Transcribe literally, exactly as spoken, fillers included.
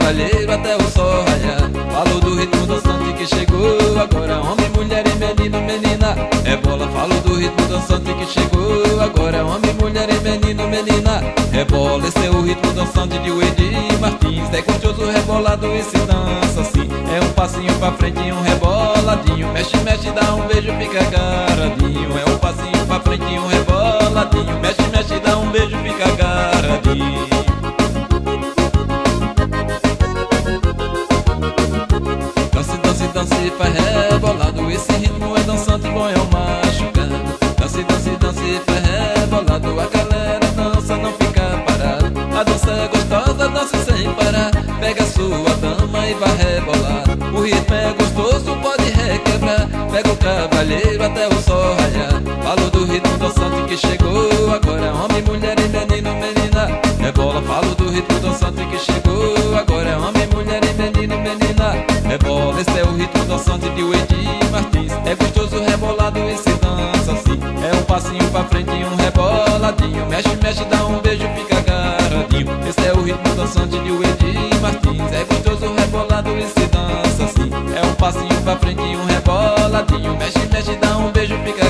cavalheiro até o sol raiar. Falo do ritmo dançante que chegou agora. Homem, mulher e menino, menina, rebola. Falo do ritmo dançante que chegou agora. Homem, mulher e menino, menina, rebola. Esse é o ritmo dançante de Wade Martins. É gostoso rebolado e se dança assim. É um passinho pra frente e um reboladinho. Mexe, mexe, dá um beijo, fica agarradinho. É um passinho pra frente e um reboladinho. Mexe, mexe, dá um beijo, fica agarradinho. Dance, dance, dance, faz rebolado. Esse ritmo é dançante, bom é um machucado. Dance, dance, dance, faz rebolado. A galera dança, não fica parado. A dança é gostosa, dança sem parar. Pega a sua dama e vai rebolar. O ritmo é gostoso, pode requebrar. Pega o cavalheiro até o sol raiar. Falo do ritmo dançante que chegou agora. Homem, mulher e menino, menina, rebola. Falo do ritmo dançante que chegou agora. Homem, mulher e menino, menina, rebola. Esse é o ritmo dançante de Wade Martins. É gostoso rebolado e se dança assim. É um passinho pra frente e um reboladinho. Mexe, mexe, dá um beijo, fica agarradinho. Esse é o ritmo dançante de Wade Martins. É gostoso rebolado e se dança assim. É um passinho pra frente e um reboladinho. Mexe, mexe, dá um beijo, fica